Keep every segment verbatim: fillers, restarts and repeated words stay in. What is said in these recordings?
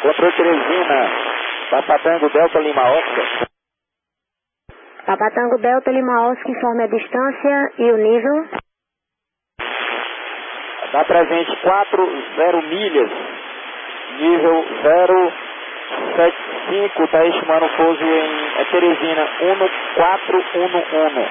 Controle Teresina, Papatango Delta Lima Oscar. Papatango Delta Lima Oscar, informe a distância e o nível. Dá presente quatro zero milhas, nível zero sete cinco, está estimando o pouso em é, Teresina um quatro um um.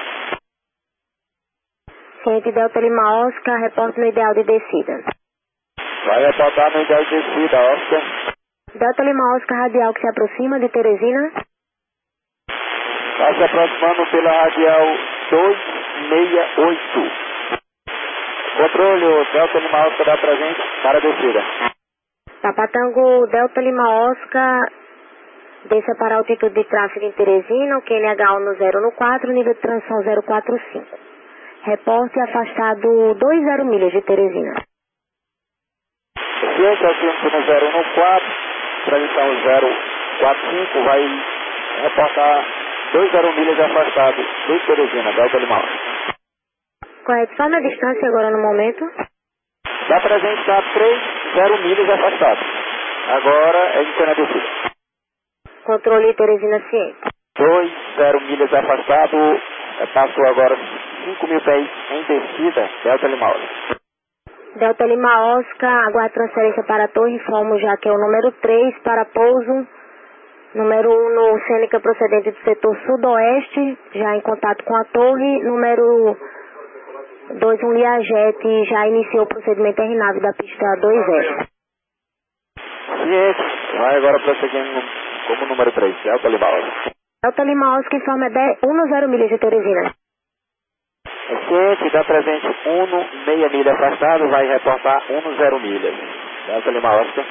Ciente Delta Lima Oscar, reporte no ideal de descida. Vai reportar no ideal de descida, Oscar. Delta Lima Oscar, radial que se aproxima de Teresina. Está se aproximando pela radial duzentos e sessenta e oito. Controle, o Delta Lima Oscar dá presente para a descida. Papatango Delta Lima Oscar, desça para a altitude de tráfego em Teresina, o Q N H no zero quatro, nível de transição zero quatro cinco. Reporte afastado vinte milhas de Teresina. Ciente, altimetro no zero quatro, transição zero quatro cinco, vai reportar vinte milhas afastado de Teresina, Delta Lima Oscar. Correto, só na distância agora no momento. Dá presente está trinta milhas afastado. Agora é de na descida. Controle Teresina ciente. vinte milhas afastado, passou agora cinco mil pés em descida, Delta Lima Oscar. Delta Lima Oscar, aguarde transferência para a torre, informo já que é o número três para pouso. Número um no Cênica procedente do setor sudoeste, já em contato com a torre. Número dois, um Liajet, já iniciou o procedimento R nave da pista dois zero. Ciente, vai agora prosseguindo como número três, Delta Lima Oscar. Delta Lima Oscar, informa dez milhas de Teresina. Ciente, dá presente um meia milha afastado, vai reportar dez milhas. Delta Lima Oscar.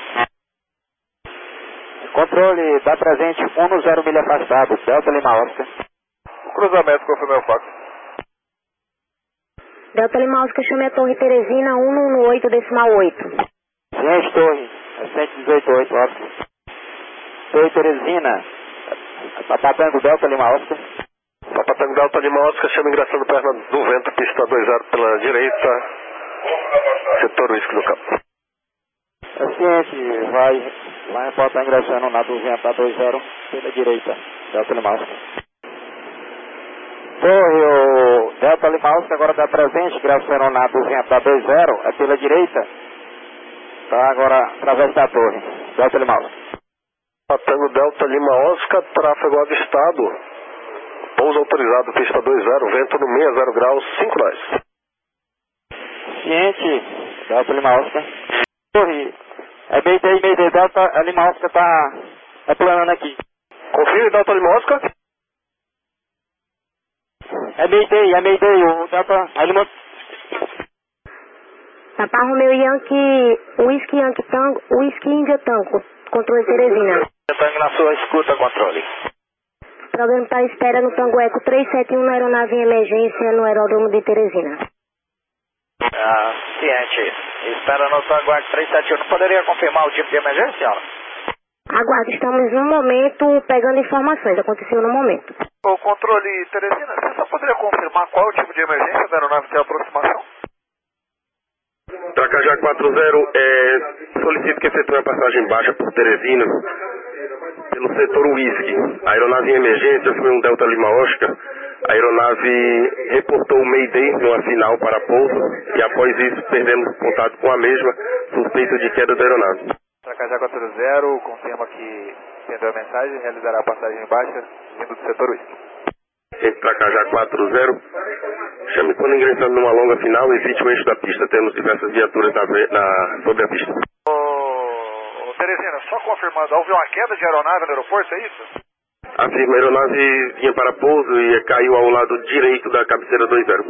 Controle, dá presente dez milha afastado, Delta Lima Oscar. Cruzamento, confirma o fax. Delta Lima Oscar, chame a torre Teresina cento e dezoito decimal oito. Ciente, torre, é cento e dezoito ponto oito, Oscar. Torre Teresina, Papatango Delta Lima Oscar. Papatango Delta Lima Oscar, chama ingressando perna do vento, pista dois zero pela direita, setor uísque do campo. É ciente, vai, vai reportar ingressando na duzentos dois zero pela direita, Delta Lima Oscar. Torre, o Delta Lima Oscar agora dá presente, ingressando na duzentos dois zero, é pela direita, tá agora através da torre, Delta Lima Oscar. Papatango Delta Lima Oscar, tráfego avistado, pouso autorizado, pista dois zero, vento no meia zero graus, cinco nós. Ciente, Delta Lima Oscar. Torre, é Mayday, Mayday, Delta Lima Oscar tá, tá planando aqui. Confirme, Delta Lima Oscar. É Mayday, é Mayday, o Delta Lima... Papa Romeo Yankee, Whisky Yankee Tango, Whisky India Tango, controle Teresina. Tango na sua escuta, controle. Programa para espera no Tango Eco trezentos e setenta e um na aeronave em emergência no aeródromo de Teresina. Ah, ciente. Espera no Tango Eco trezentos e setenta e um. Não poderia confirmar o tipo de emergência, senhora? Aguarde, estamos no momento pegando informações, aconteceu no momento. O controle Teresina, você só poderia confirmar qual é o tipo de emergência da aeronave de aproximação? Tracajá quatro zero, é, solicito que efetue a passagem baixa por Teresina pelo setor Whisky. A aeronave em emergência foi um Delta Lima Oscar. A aeronave reportou o Mayday numa final para pouso e após isso perdemos contato com a mesma, suspeito de queda da aeronave. Tracajá quatro zero, confirma que entendeu a mensagem e realizará a passagem baixa vindo do setor Whisky. Entre Tracajá quatro zero, chame quando ingressando numa longa final, evite o eixo da pista, temos diversas viaturas na, na, sobre a pista. Ô, ô, Teresina, só confirmando, houve uma queda de aeronave no aeroporto, é isso? Afirma, a aeronave vinha para pouso e caiu ao lado direito da cabeceira dois zero.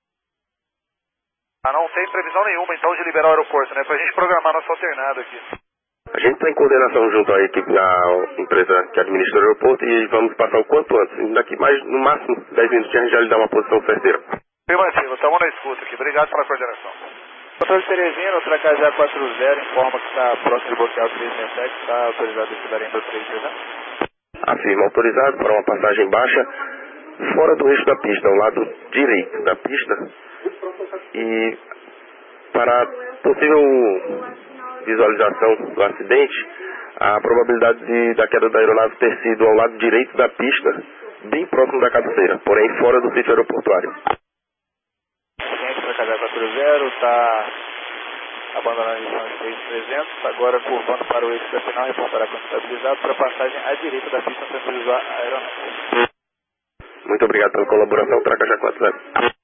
Ah, não tem previsão nenhuma então de liberar o aeroporto, né? Pra gente programar nosso alternado aqui. A gente está em coordenação junto à equipe da empresa que administra o aeroporto e vamos passar o quanto antes. Daqui mais, no máximo, dez minutos a gente já lhe dá uma posição certeira. Afirmativo, estamos na escuta aqui. Obrigado pela coordenação. Controle Teresina, o Tracajá quatro zero, informa que está próximo de bloquear o trezentos e sessenta e sete, está autorizado a descer ainda o trezentos e trinta. Afirma, autorizado para uma passagem baixa fora do eixo da pista, ao lado direito da pista. E para possível visualização do acidente, a probabilidade de, da queda da aeronave ter sido ao lado direito da pista, bem próximo da cabeceira, porém fora do sítio aeroportuário. Seguinte para K quatro zero, está abandonando a missão de seis trezentos, agora curvando para o eixo da final, reportará quando estabilizado para passagem à direita da pista, centralizar a aeronave. Muito obrigado pela colaboração, Traca K quatro zero.